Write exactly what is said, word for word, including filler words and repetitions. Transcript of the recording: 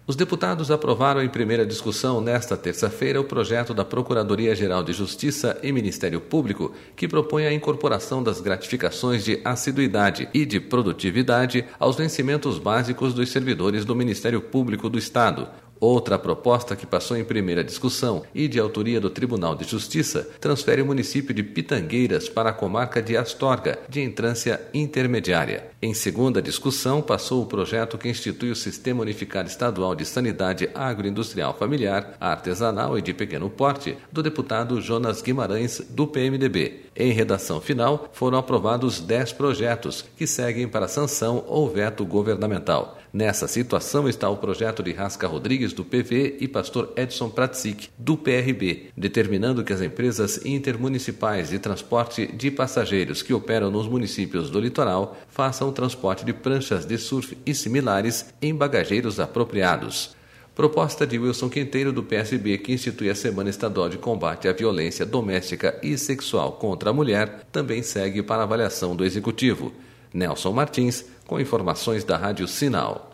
Os deputados aprovaram em primeira discussão nesta terça-feira o projeto da Procuradoria-Geral de Justiça e Ministério Público, que propõe a incorporação das gratificações de assiduidade e de produtividade aos vencimentos básicos dos servidores do Ministério Público do Estado. Outra proposta que passou em primeira discussão e de autoria do Tribunal de Justiça transfere o município de Pitangueiras para a comarca de Astorga, de entrância intermediária. Em segunda discussão, passou o projeto que institui o Sistema Unificado Estadual de Sanidade Agroindustrial Familiar, Artesanal e de Pequeno Porte, do deputado Jonas Guimarães, do P M D B. Em redação final, foram aprovados dez projetos, que seguem para sanção ou veto governamental. Nessa situação está o projeto de Rasca Rodrigues, do P V, e pastor Edson Pratsic, do P R B, determinando que as empresas intermunicipais de transporte de passageiros que operam nos municípios do litoral façam o transporte de pranchas de surf e similares em bagageiros apropriados. Proposta de Wilson Quinteiro, do P S B, que institui a Semana Estadual de Combate à Violência Doméstica e Sexual contra a Mulher, também segue para avaliação do Executivo. Nelson Martins, com informações da Rádio Sinal.